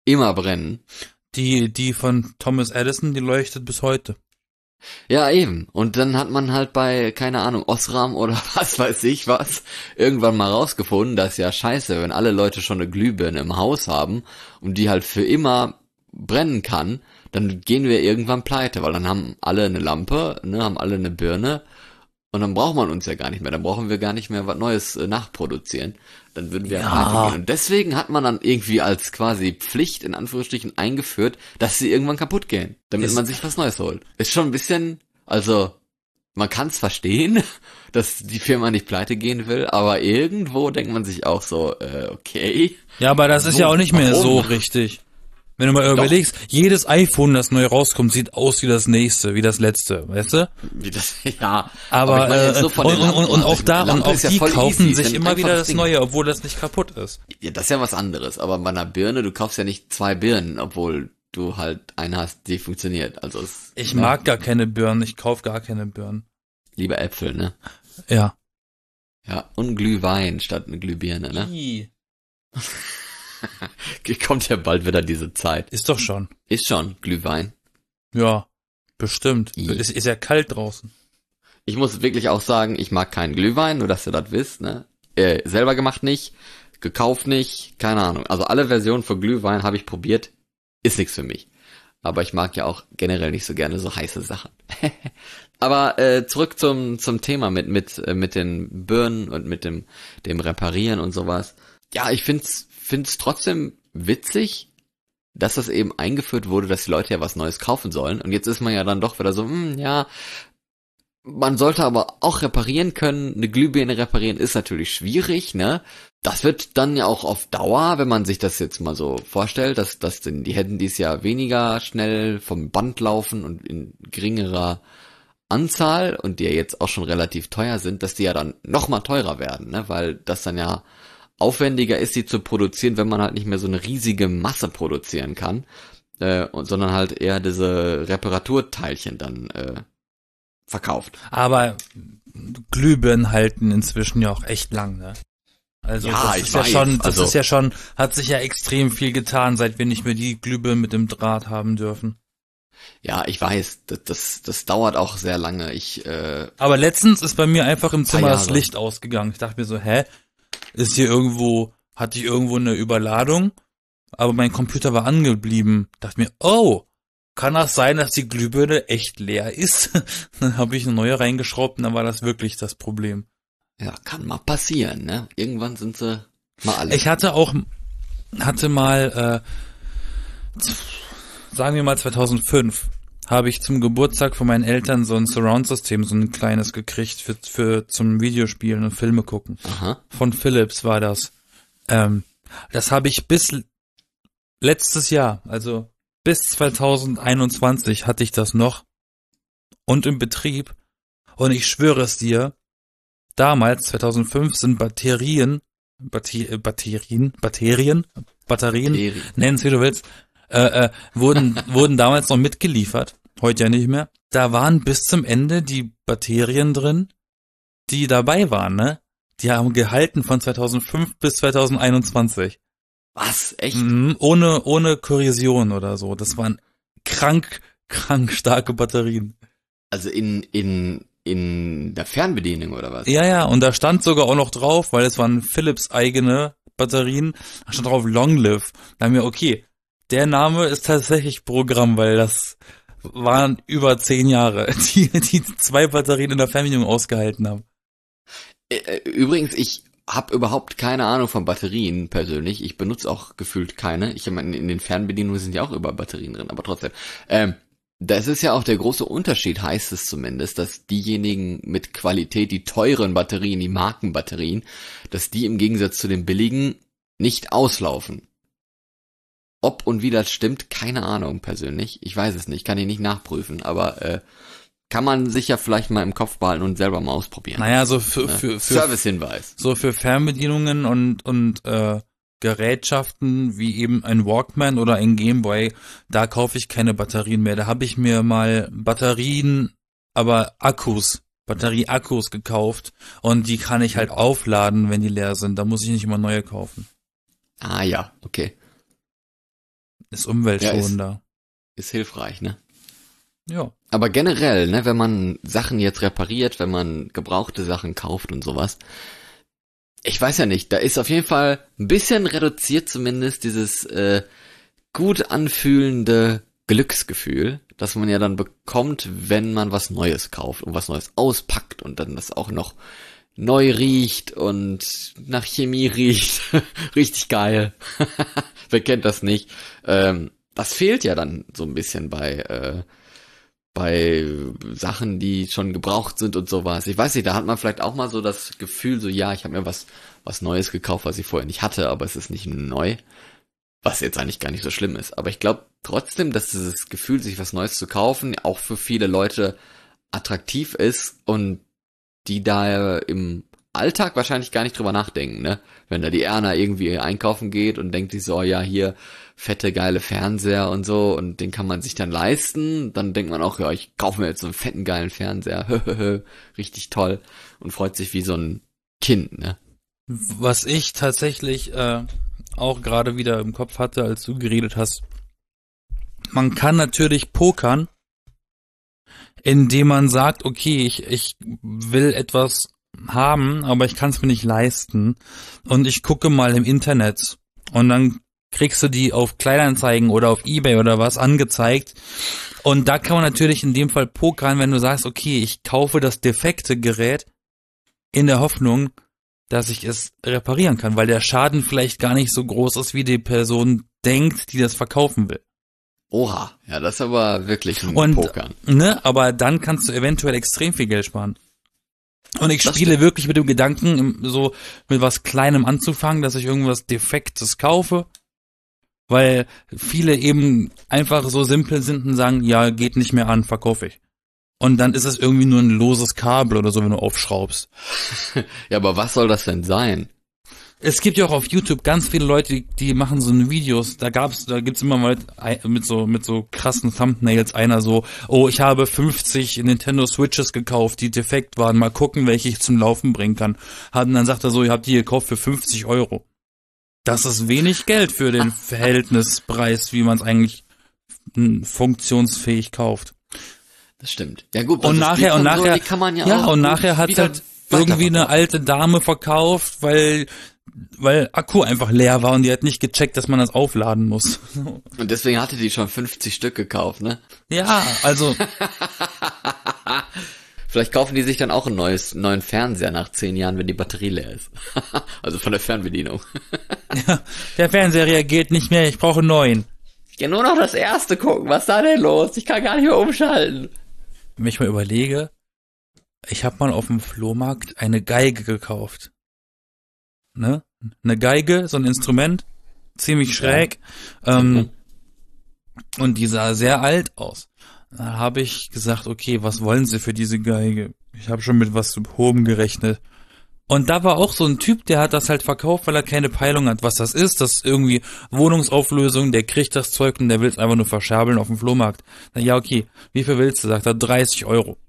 immer brennen. Die, die von Thomas Edison, die leuchtet bis heute. Ja, eben. Und dann hat man halt bei, keine Ahnung, Osram oder was weiß ich was, irgendwann mal rausgefunden, dass ja scheiße, wenn alle Leute schon eine Glühbirne im Haus haben und die halt für immer brennen kann, dann gehen wir irgendwann pleite, weil dann haben alle eine Lampe, ne, haben alle eine Birne und dann braucht man uns ja gar nicht mehr, dann brauchen wir gar nicht mehr was Neues äh, nachproduzieren, dann würden wir Ja. pleite gehen. Und deswegen hat man dann irgendwie als quasi Pflicht, in Anführungsstrichen, eingeführt, dass sie irgendwann kaputt gehen, damit Ist- man sich was Neues holt. Ist schon ein bisschen, also, man kann es verstehen, dass die Firma nicht pleite gehen will, aber irgendwo denkt man sich auch so, äh, okay. Ja, aber das ist Wo- ja auch nicht mehr warum? so richtig. Wenn du mal überlegst, jedes iPhone, das neu rauskommt, sieht aus wie das nächste, wie das letzte, weißt du? Wie das, ja. Aber, ich meine jetzt äh, so von und, den und, und, Lampen, und auch also da, eine und Lampe auch ist ja die voll kaufen easy, sich ist ein immer wieder einfaches das Ding. Neue, obwohl das nicht kaputt ist. Ja, das ist ja was anderes, aber bei einer Birne, du kaufst ja nicht zwei Birnen, obwohl du halt eine hast, die funktioniert. Also es, Ich ne, mag gar keine Birnen, ich kauf gar keine Birnen. lieber Äpfel, ne? Ja. Ja, und Glühwein statt eine Glühbirne, ne? Ih. Kommt ja bald wieder diese Zeit. Ist doch schon. Ist schon Glühwein. Ja, bestimmt. I. Ist, ist ja kalt draußen. Ich muss wirklich auch sagen, ich mag keinen Glühwein, nur dass ihr das wisst, ne? Äh, selber gemacht nicht, gekauft nicht, keine Ahnung. Also alle Versionen von Glühwein habe ich probiert, ist nichts für mich. Aber ich mag ja auch generell nicht so gerne so heiße Sachen. Aber äh, zurück zum zum Thema mit mit äh, mit den Birnen und mit dem dem Reparieren und sowas. Ja, ich find's find's trotzdem witzig, dass das eben eingeführt wurde, dass die Leute ja was Neues kaufen sollen. Und jetzt ist man ja dann doch wieder so, hm, ja, man sollte aber auch reparieren können. Eine Glühbirne reparieren ist natürlich schwierig, ne? Das wird dann ja auch auf Dauer, wenn man sich das jetzt mal so vorstellt, dass, dass denn die Handys ja weniger schnell vom Band laufen und in geringerer Anzahl und die ja jetzt auch schon relativ teuer sind, dass die ja dann noch mal teurer werden, ne? Weil das dann ja aufwendiger ist, die zu produzieren, wenn man halt nicht mehr so eine riesige Masse produzieren kann, äh, und, sondern halt eher diese Reparaturteilchen dann äh, verkauft. Aber Glühbirnen halten inzwischen ja auch echt lang, ne? Also Ja, das ich ist weiß, ja schon, das also- ist ja schon, hat sich ja extrem viel getan, seit wir nicht mehr die Glühbirnen mit dem Draht haben dürfen. Ja, ich weiß, das, das, das dauert auch sehr lange. Ich, äh, Aber letztens ist bei mir einfach im Zimmer das Jahre. Licht ausgegangen. Ich dachte mir so, hä? Ist hier irgendwo, hatte ich irgendwo eine Überladung? Aber mein Computer war angeblieben. Dachte mir, oh, kann das sein, dass die Glühbirne echt leer ist? Dann habe ich eine neue reingeschraubt und dann war das wirklich das Problem. ja, kann mal passieren, ne? Irgendwann sind sie mal alle. Ich hatte auch, hatte mal, äh, sagen wir mal zweitausendfünf, habe ich zum Geburtstag von meinen Eltern so ein Surround-System, so ein kleines gekriegt für, für zum Videospielen und Filme gucken. Aha. Von Philips war das. Ähm, das habe ich bis letztes Jahr, also bis zweitausendeinundzwanzig hatte ich das noch und im Betrieb. Und ich schwöre es dir, damals, zweitausendfünf, sind Batterien, Batter- äh, Batterien, Batterien, Batterien, Batterien. nenn's wie du willst, äh, äh, wurden, wurden damals noch mitgeliefert, heute ja nicht mehr. Da waren bis zum Ende die Batterien drin, die dabei waren, ne? Die haben gehalten von zweitausendfünf bis zweitausendeinundzwanzig. Was? Echt? Mhm, ohne, ohne Korrosion oder so. Das waren krank, krank starke Batterien. Also in, in, in der Fernbedienung oder was? Ja, ja, und da stand sogar auch noch drauf, weil es waren Philips eigene Batterien, da stand drauf Long Live. Da haben wir, okay, der Name ist tatsächlich Programm, weil das waren über zehn Jahre, die, die zwei Batterien in der Fernbedienung ausgehalten haben. Äh, Übrigens, ich habe überhaupt keine Ahnung von Batterien persönlich. Ich benutze auch gefühlt keine. Ich meine, in den Fernbedienungen sind ja auch über Batterien drin, aber trotzdem. Ähm, das ist ja auch der große Unterschied, heißt es zumindest, dass diejenigen mit Qualität, die teuren Batterien, die Markenbatterien, dass die im Gegensatz zu den billigen nicht auslaufen. Ob und wie das stimmt, keine Ahnung persönlich. Ich weiß es nicht, kann ich nicht nachprüfen, aber äh, kann man sich ja vielleicht mal im Kopf behalten und selber mal ausprobieren. Naja, so für, Ne? für, für, Servicehinweis. so für Fernbedienungen und, und äh, Gerätschaften wie eben ein Walkman oder ein Gameboy, da kaufe ich keine Batterien mehr. Da habe ich mir mal Batterien, aber Akkus, Batterieakkus gekauft und die kann ich halt aufladen, wenn die leer sind. Da muss ich nicht immer neue kaufen. Ah ja, okay. ist umweltschonender. Ist, ist hilfreich, ne? Ja. Aber generell, ne, wenn man Sachen jetzt repariert, wenn man gebrauchte Sachen kauft und sowas, ich weiß ja nicht, da ist auf jeden Fall ein bisschen reduziert zumindest dieses äh, gut anfühlende Glücksgefühl, das man ja dann bekommt, wenn man was Neues kauft und was Neues auspackt und dann das auch noch neu riecht und nach Chemie riecht. Richtig geil. Wer kennt das nicht? Ähm, das fehlt ja dann so ein bisschen bei äh, bei Sachen, die schon gebraucht sind und sowas. Ich weiß nicht, da hat man vielleicht auch mal so das Gefühl, so ja, ich habe mir was was Neues gekauft, was ich vorher nicht hatte, aber es ist nicht neu. Was jetzt eigentlich gar nicht so schlimm ist. Aber ich glaube trotzdem, dass dieses Gefühl, sich was Neues zu kaufen, auch für viele Leute attraktiv ist und die da im Alltag wahrscheinlich gar nicht drüber nachdenken, ne? Wenn da die Erna irgendwie einkaufen geht und denkt sich so, oh ja, hier fette, geile Fernseher und so und den kann man sich dann leisten, dann denkt man auch, ja, ich kaufe mir jetzt so einen fetten, geilen Fernseher, richtig toll und freut sich wie so ein Kind, ne? Was ich tatsächlich äh, auch gerade wieder im Kopf hatte, als du geredet hast, man kann natürlich pokern, indem man sagt, okay, ich, ich will etwas haben, aber ich kann es mir nicht leisten und ich gucke mal im Internet und dann kriegst du die auf Kleinanzeigen oder auf eBay oder was angezeigt und da kann man natürlich in dem Fall pokern, wenn du sagst, okay, ich kaufe das defekte Gerät in der Hoffnung, dass ich es reparieren kann, weil der Schaden vielleicht gar nicht so groß ist, wie die Person denkt, die das verkaufen will. Oha, ja, das ist aber wirklich ein Und, Pokern. Ne, aber dann kannst du eventuell extrem viel Geld sparen. Und ich Das spiele stimmt. wirklich mit dem Gedanken, so mit was Kleinem anzufangen, dass ich irgendwas Defektes kaufe, weil viele eben einfach so simpel sind und sagen, ja, geht nicht mehr an, verkaufe ich. Und dann ist es irgendwie nur ein loses Kabel oder so, wenn du aufschraubst. Ja, aber was soll das denn sein? Es gibt ja auch auf YouTube ganz viele Leute, die, die machen so eine Videos, da gab's, da gibt's immer mal mit so, mit so krassen Thumbnails einer so, oh, ich habe fünfzig Nintendo Switches gekauft, die defekt waren, mal gucken, welche ich zum Laufen bringen kann. Und dann sagt er so, ihr habt die gekauft für fünfzig Euro. Das ist wenig Geld für den Verhältnispreis, wie man es eigentlich funktionsfähig kauft. Das stimmt. Ja gut, Und also nachher, und Spielkonsolen, nachher, die kann man ja, ja, auch und nachher hat wieder halt irgendwie eine weiterverkaufen. alte Dame verkauft, weil, weil Akku einfach leer war und die hat nicht gecheckt, dass man das aufladen muss. Und deswegen hatte die schon fünfzig Stück gekauft, ne? Ja, also, Vielleicht kaufen die sich dann auch ein neues, neuen Fernseher nach zehn Jahren, wenn die Batterie leer ist. Also von der Fernbedienung. der Fernseher reagiert nicht mehr, ich brauche einen neuen. Ich kann nur noch das erste gucken, was da denn los? Ich kann gar nicht mehr umschalten. Wenn ich mal überlege, ich habe mal auf dem Flohmarkt eine Geige gekauft. Ne? Eine Geige, so ein Instrument, ziemlich schräg. Ja. Ähm, Mhm. Und die sah sehr alt aus. Da habe ich gesagt, okay, was wollen Sie für diese Geige? Ich habe schon mit was hohem gerechnet. Und da war auch so ein Typ, der hat das halt verkauft, weil er keine Peilung hat, was das ist. Das ist irgendwie Wohnungsauflösung, der kriegt das Zeug und der will es einfach nur verscherbeln auf dem Flohmarkt. Na ja, okay, wie viel willst du? Sagt er, dreißig Euro.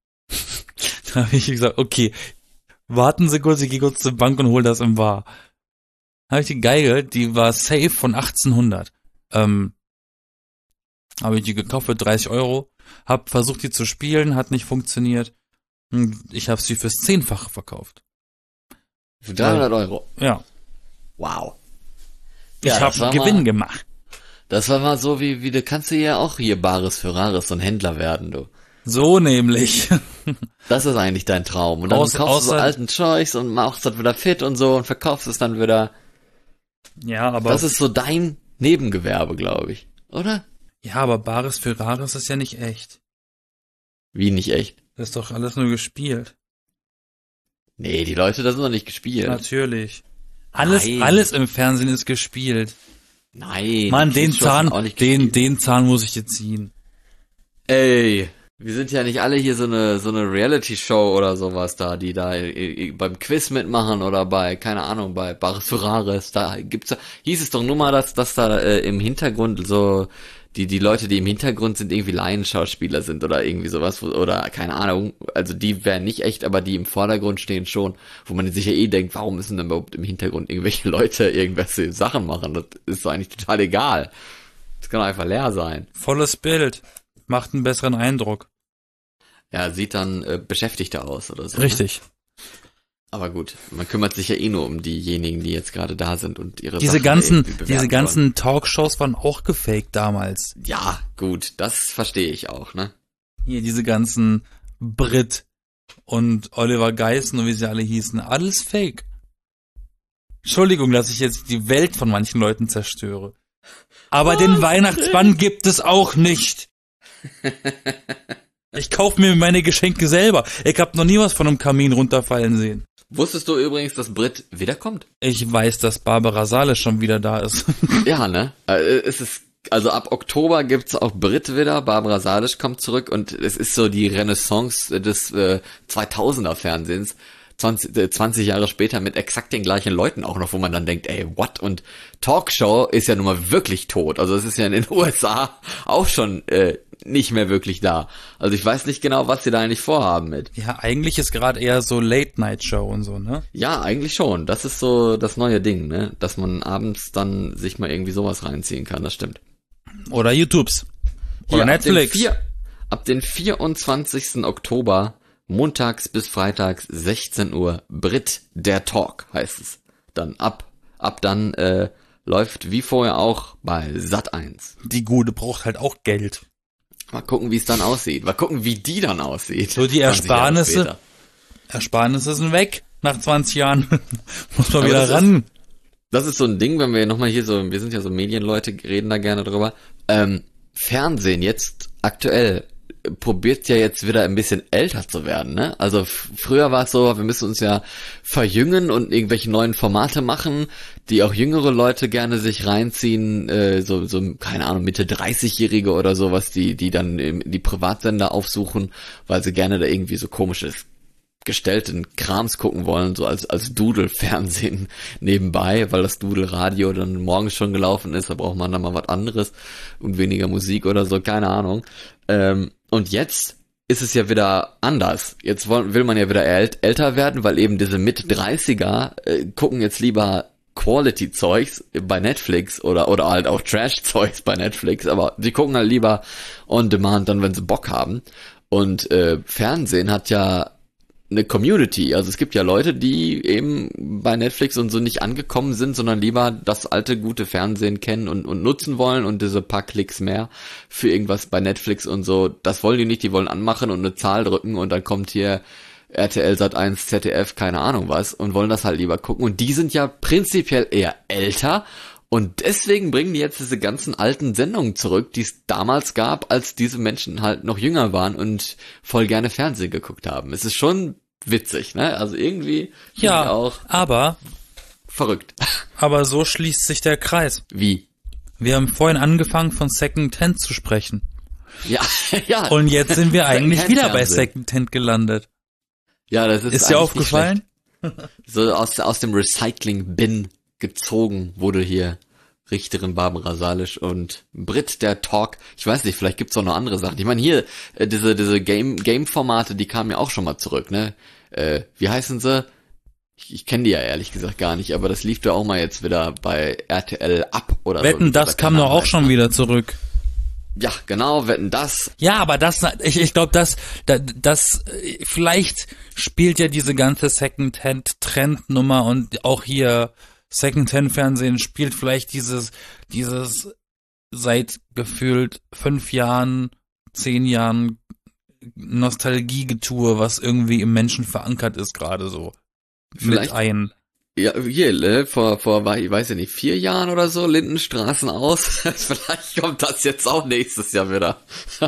Da habe ich gesagt, okay, warten Sie kurz, ich gehe kurz zur Bank und hol das im Bar. Da habe ich die Geige, die war safe von achtzehnhundert. Ähm, habe ich die gekauft für dreißig Euro, hab versucht, die zu spielen, hat nicht funktioniert. Ich habe sie fürs Zehnfache verkauft. Für dreihundert Euro. Ja. Wow. Ich Ja, habe das war einen Gewinn mal- gemacht. Das war mal so, wie, wie du kannst du ja auch hier Bares für Rares, so ein Händler werden, du. So nämlich. Das ist eigentlich dein Traum. Und dann Außer- kaufst du so außer- alten Zeugs und machst das wieder fit und so und verkaufst es dann wieder. Ja, aber Das ist so dein Nebengewerbe, glaube ich. Oder? ja, aber Bares für Rares ist ja nicht echt. Wie nicht echt? Das ist doch alles nur gespielt. Nee, die Leute, das sind noch nicht gespielt. Natürlich. Alles, Nein. alles im Fernsehen ist gespielt. Nein. Mann, die den Kids sind Zahn, auch nicht den, gespielt. den Zahn muss ich dir ziehen. Ey, wir sind ja nicht alle hier so eine so eine Reality-Show oder sowas da, die da äh, beim Quiz mitmachen oder bei, keine Ahnung, bei Bares für Rares. Da gibt's ja, hieß es doch nur mal, dass, dass da äh, im Hintergrund so die die Leute, die im Hintergrund sind, irgendwie Laienschauspieler sind oder irgendwie sowas, wo, oder keine Ahnung, also die wären nicht echt, aber die im Vordergrund stehen schon, wo man sich ja eh denkt, warum müssen denn überhaupt im Hintergrund irgendwelche Leute irgendwelche Sachen machen? Das ist doch eigentlich total egal. Das kann einfach leer sein. Volles Bild. Macht einen besseren Eindruck. Ja, sieht dann äh, beschäftigter aus oder so. Richtig. Ne? Aber gut, man kümmert sich ja eh nur um diejenigen, die jetzt gerade da sind und ihre Diese Sachen ganzen, irgendwie bewerten diese ganzen wollen. Talkshows waren auch gefaked damals. Ja, gut, das verstehe ich auch, ne? Hier diese ganzen Brit und Oliver Geissen und wie sie alle hießen. Alles fake. Entschuldigung, dass ich jetzt die Welt von manchen Leuten zerstöre. Aber Was den Weihnachtsmann gibt es auch nicht. Ich kaufe mir meine Geschenke selber. Ich habe noch nie was von einem Kamin runterfallen sehen. Wusstest du übrigens, dass Brit wiederkommt? Ich weiß, dass Barbara Salisch schon wieder da ist. Ja, ne? Äh, es ist, also ab Oktober gibt's auch Brit wieder, Barbara Salisch kommt zurück und es ist so die Renaissance des äh, zweitausender Fernsehens. zwanzig, äh, zwanzig Jahre später mit exakt den gleichen Leuten auch noch, wo man dann denkt, ey, what? Und Talkshow ist ja nun mal wirklich tot. Also es ist ja in den U S A auch schon äh, nicht mehr wirklich da. Also ich weiß nicht genau, was sie da eigentlich vorhaben mit. Ja, eigentlich ist gerade eher so Late-Night-Show und so, ne? Ja, eigentlich schon. Das ist so das neue Ding, ne? Dass man abends dann sich mal irgendwie sowas reinziehen kann, das stimmt. Oder YouTubes. Oder Hier, Netflix. Ab den, vier, ab den vierundzwanzigsten Oktober, montags bis freitags, sechzehn Uhr, Brit, der Talk heißt es. Dann ab, ab dann äh, läuft wie vorher auch bei Sat eins. Die Gute braucht halt auch Geld. Mal gucken, wie es dann aussieht. Mal gucken, wie die dann aussieht. So die zwanzig Jahre Ersparnisse, später. Ersparnisse sind weg. Nach zwanzig Jahren muss man Aber wieder das ran. Das ist so ein Ding, wenn wir nochmal hier so, wir sind ja so Medienleute, reden da gerne drüber. Ähm, Fernsehen jetzt aktuell probiert ja jetzt wieder ein bisschen älter zu werden, ne? Also f- früher war es so, wir müssen uns ja verjüngen und irgendwelche neuen Formate machen, die auch jüngere Leute gerne sich reinziehen, äh, so, so, keine Ahnung, Mitte dreißigjährige oder sowas, die, die dann im, die Privatsender aufsuchen, weil sie gerne da irgendwie so komisches gestellten Krams gucken wollen, so als als Doodle-Fernsehen nebenbei, weil das Doodle-Radio dann morgens schon gelaufen ist, da braucht man dann mal was anderes und weniger Musik oder so, keine Ahnung. Ähm, und jetzt ist es ja wieder anders. Jetzt wollen, will man ja wieder ält, älter werden, weil eben diese Mit-dreißiger äh, gucken jetzt lieber Quality-Zeugs bei Netflix oder oder halt auch Trash-Zeugs bei Netflix, aber sie gucken halt lieber on demand dann, wenn sie Bock haben. Und äh, Fernsehen hat ja eine Community, also es gibt ja Leute, die eben bei Netflix und so nicht angekommen sind, sondern lieber das alte gute Fernsehen kennen und, und nutzen wollen und diese paar Klicks mehr für irgendwas bei Netflix und so, das wollen die nicht, die wollen anmachen und eine Zahl drücken und dann kommt hier R T L Sat eins, Z D F, keine Ahnung was und wollen das halt lieber gucken und die sind ja prinzipiell eher älter und deswegen bringen die jetzt diese ganzen alten Sendungen zurück, die es damals gab, als diese Menschen halt noch jünger waren und voll gerne Fernsehen geguckt haben. Es ist schon witzig, ne? Also irgendwie Ja, auch aber, verrückt. aber so schließt sich der Kreis. Wie? Wir haben vorhin angefangen von Second Hand zu sprechen. Ja, ja. Und jetzt sind wir eigentlich Second-Hand wieder bei Fernsehen. Second Hand gelandet. Ja, das ist Ist dir eigentlich aufgefallen? nicht schlecht. So aus, aus dem Recycling-Bin gezogen wurde hier Richterin Barbara Salisch und Brit der Talk. Ich weiß nicht, vielleicht gibt's auch noch andere Sachen. Ich meine hier, äh, diese diese Game Game-Formate, die kamen ja auch schon mal zurück, ne? Äh, wie heißen sie? Ich, ich kenne die ja ehrlich gesagt gar nicht, aber das lief ja auch mal jetzt wieder bei R T L ab oder so. Wetten, das kam doch auch schon wieder zurück. Ja, genau, wetten das. Ja, aber das, ich, ich glaube, das, das, das, vielleicht spielt ja diese ganze Second-Hand-Trendnummer und auch hier Second-Hand-Fernsehen spielt vielleicht dieses, dieses seit gefühlt fünf Jahren, zehn Jahren Nostalgiegetue, was irgendwie im Menschen verankert ist, gerade so. Vielleicht- Mit ein. Ja, hier, ne, vor, vor, ich weiß ja nicht, vier Jahren oder so, Lindenstraßen aus. Vielleicht kommt das jetzt auch nächstes Jahr wieder.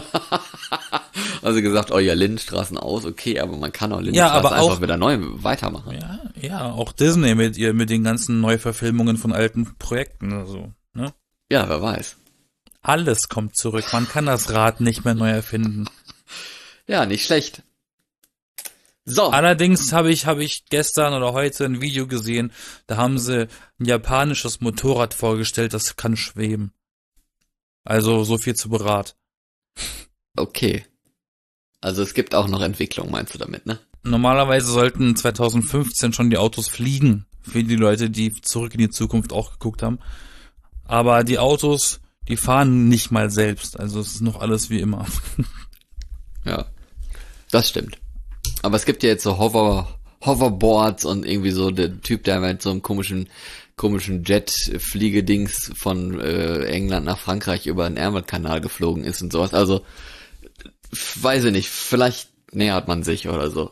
Also gesagt, oh ja, Lindenstraßen aus, okay, aber man kann auch Lindenstraßen aber auch- einfach wieder neu weitermachen. Ja, ja, auch Disney mit ihr, mit den ganzen Neuverfilmungen von alten Projekten, also, ne? Ja, wer weiß. Alles kommt zurück. Man kann das Rad nicht mehr neu erfinden. Ja, nicht schlecht. So, Allerdings habe ich, habe ich gestern oder heute ein Video gesehen, da haben sie ein japanisches Motorrad vorgestellt, das kann schweben. Also, so viel zu Berat. okay. Also es gibt auch noch Entwicklung, meinst du damit, ne? Normalerweise sollten zwanzig fünfzehn schon die Autos fliegen. Für die Leute, die zurück in die Zukunft auch geguckt haben. Aber die Autos, Die fahren nicht mal selbst, also es ist noch alles wie immer. Ja, das stimmt. Aber es gibt ja jetzt so Hover, Hoverboards und irgendwie so der Typ, der mit so einem komischen, komischen Jet-Fliegedings von äh, England nach Frankreich über den Ärmelkanal geflogen ist und sowas. Also, weiß ich nicht, vielleicht nähert man sich oder so.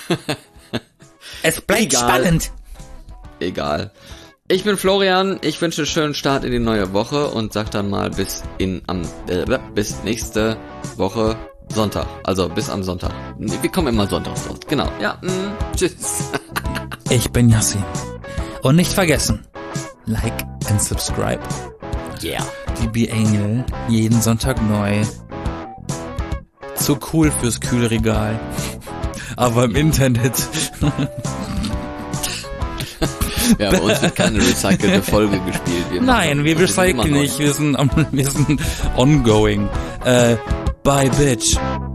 Es bleibt Egal. spannend. Egal. Ich bin Florian, ich wünsche einen schönen Start in die neue Woche und sag dann mal bis in am äh, bis nächste Woche Sonntag. Also bis am Sonntag. Wir kommen immer sonntags raus. Genau. Ja, mh, tschüss. Ich bin Yassin. Und nicht vergessen, like and subscribe. Yeah. Die B-Angel, jeden Sonntag neu. Zu cool fürs Kühlregal. Aber im Internet. Ja, bei uns wird keine recycelte Folge gespielt. Wir Nein, wir recyceln nicht. Wir sind, wir sind ongoing. Äh, bye, bitch.